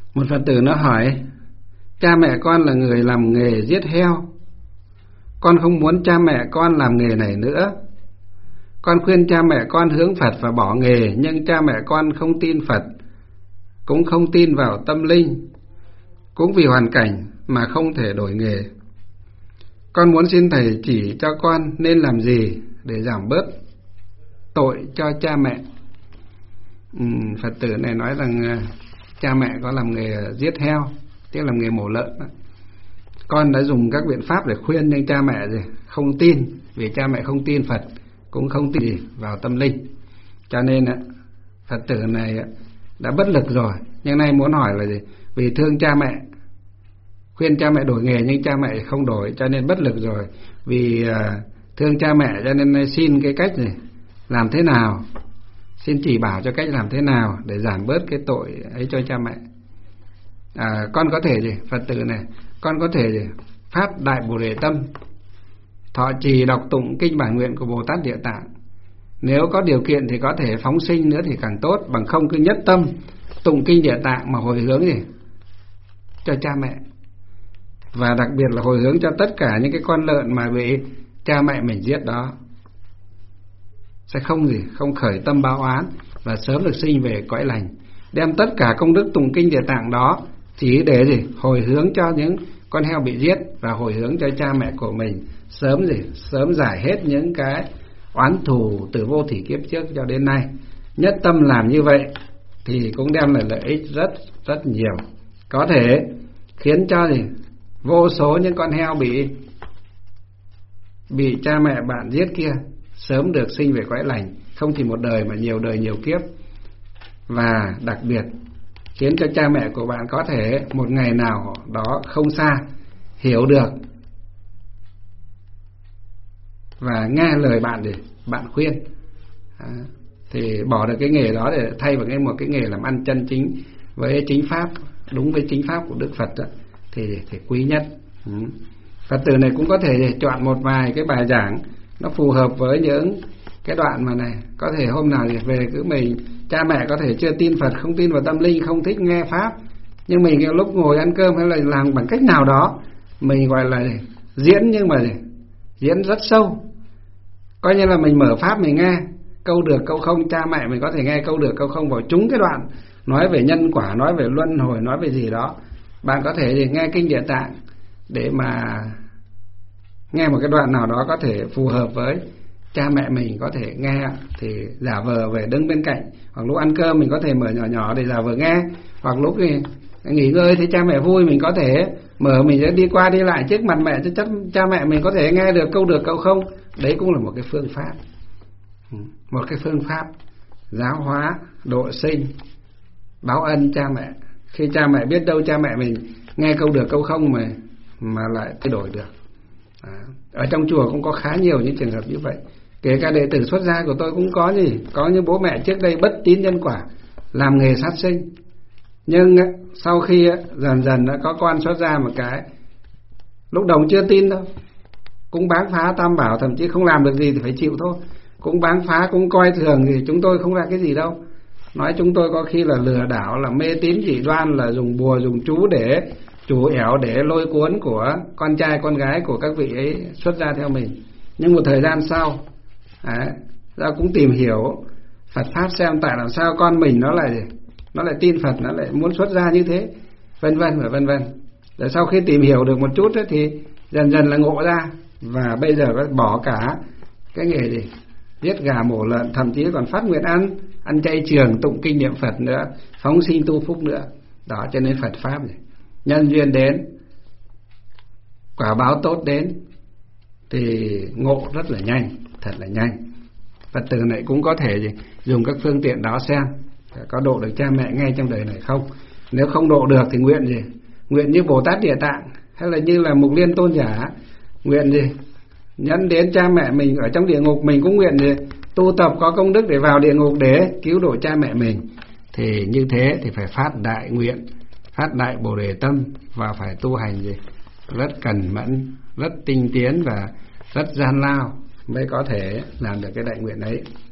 Một Phật tử nó hỏi: cha mẹ con là người làm nghề giết heo, con không muốn cha mẹ con làm nghề này nữa. Con khuyên cha mẹ con hướng Phật và bỏ nghề, nhưng cha mẹ con không tin Phật, cũng không tin vào tâm linh, cũng vì hoàn cảnh mà không thể đổi nghề. Con muốn xin thầy chỉ cho con nên làm gì để giảm bớt tội cho cha mẹ. Phật tử này nói rằng cha mẹ có làm nghề giết heo, tức làm nghề mổ lợn. Con đã dùng các biện pháp để khuyên, nhưng cha mẹ gì không tin, vì cha mẹ không tin Phật, cũng không tin gì vào tâm linh. Cho nên Phật tử này đã bất lực rồi. Nhưng nay muốn hỏi là gì? Vì thương cha mẹ, khuyên cha mẹ đổi nghề nhưng cha mẹ không đổi, cho nên bất lực rồi. Vì thương cha mẹ cho nên xin cái cách này làm thế nào, xin chỉ bảo cho cách làm thế nào để giảm bớt cái tội ấy cho cha mẹ. Con có thể gì? Phật tử này, con có thể gì? Phát Đại Bồ Đề Tâm, thọ trì đọc tụng kinh bản nguyện của Bồ Tát Địa Tạng. Nếu có điều kiện thì có thể phóng sinh nữa thì càng tốt, bằng không cứ nhất tâm tụng kinh Địa Tạng mà hồi hướng gì cho cha mẹ. Và đặc biệt là hồi hướng cho tất cả những cái con lợn mà bị cha mẹ mình giết đó, sẽ không khởi tâm báo oán và sớm được sinh về cõi lành. Đem tất cả công đức tụng kinh Địa Tạng đó chỉ để hồi hướng cho những con heo bị giết, và hồi hướng cho cha mẹ của mình sớm giải hết những cái oán thù từ vô thỉ kiếp trước cho đến nay. Nhất tâm làm như vậy thì cũng đem lại lợi ích rất nhiều, có thể khiến cho vô số những con heo bị cha mẹ bạn giết kia sớm được sinh về cõi lành, không chỉ một đời mà nhiều đời nhiều kiếp. Và đặc biệt khiến cho cha mẹ của bạn có thể một ngày nào đó không xa hiểu được và nghe lời bạn khuyên, thì bỏ được cái nghề đó để thay vào một cái nghề làm ăn chân chính với chính pháp, đúng với chính pháp của Đức Phật đó, thì quý nhất. Phật tử này cũng có thể chọn một vài cái bài giảng nó phù hợp với những cái đoạn mà này. Có thể hôm nào thì về cứ mình, cha mẹ có thể chưa tin Phật, không tin vào tâm linh, không thích nghe pháp, nhưng mình lúc ngồi ăn cơm hay là làm bằng cách nào đó mình gọi là diễn, nhưng mà diễn rất sâu. Coi như là mình mở pháp mình nghe câu được câu không, cha mẹ mình có thể nghe câu được câu không vào trúng cái đoạn nói về nhân quả, nói về luân hồi, nói về gì đó. Bạn có thể nghe kinh Địa Tạng để mà nghe một cái đoạn nào đó có thể phù hợp với cha mẹ mình, có thể nghe thì giả vờ về đứng bên cạnh, hoặc lúc ăn cơm mình có thể mở nhỏ nhỏ để giả vờ nghe, hoặc lúc nghỉ ngơi thấy cha mẹ vui mình có thể mở, mình sẽ đi qua đi lại trước mặt mẹ cho cha mẹ mình có thể nghe được câu không. Đấy cũng là một cái phương pháp, một cái phương pháp giáo hóa, độ sinh, báo ân cha mẹ. Khi cha mẹ biết đâu cha mẹ mình nghe câu được câu không mà lại thay đổi được. Ở trong chùa cũng có khá nhiều những trường hợp như vậy. Kể cả đệ tử xuất gia của tôi cũng có những bố mẹ trước đây bất tín nhân quả, làm nghề sát sinh, nhưng sau khi dần dần đã có con xuất gia một cái, lúc đầu chưa tin đâu, cũng báng phá tam bảo, thậm chí không làm được gì thì phải chịu thôi, cũng báng phá, cũng coi thường thì chúng tôi không ra cái gì đâu, nói chúng tôi có khi là lừa đảo, là mê tín dị đoan, là dùng bùa dùng chú để chủ ẻo để lôi cuốn của con trai con gái của các vị ấy xuất gia theo mình. Nhưng một thời gian sau ra cũng tìm hiểu Phật pháp xem tại làm sao con mình nó lại tin Phật, nó lại muốn xuất gia như thế, vân vân và vân vân. Rồi sau khi tìm hiểu được một chút ấy, thì dần dần là ngộ ra, và bây giờ có bỏ cả cái nghề giết gà mổ lợn, thậm chí còn phát nguyện ăn chay trường, tụng kinh niệm Phật nữa, phóng sinh tu phúc nữa. Đó, cho nên Phật pháp nhân duyên đến, quả báo tốt đến thì ngộ rất là nhanh, thật là nhanh. Phật tử này cũng có thể dùng các phương tiện đó xem có độ được cha mẹ ngay trong đời này không. Nếu không độ được thì nguyện như Bồ Tát Địa Tạng, hay là như là Mục Liên Tôn Giả, nguyện nhắn đến cha mẹ mình ở trong địa ngục, mình cũng nguyện tu tập có công đức để vào địa ngục để cứu độ cha mẹ mình. Thì như thế thì phải phát đại nguyện, phát đại Bồ Đề Tâm, và phải tu hành rất cẩn mẫn, rất tinh tiến và rất gian lao mới có thể làm được cái đại nguyện ấy.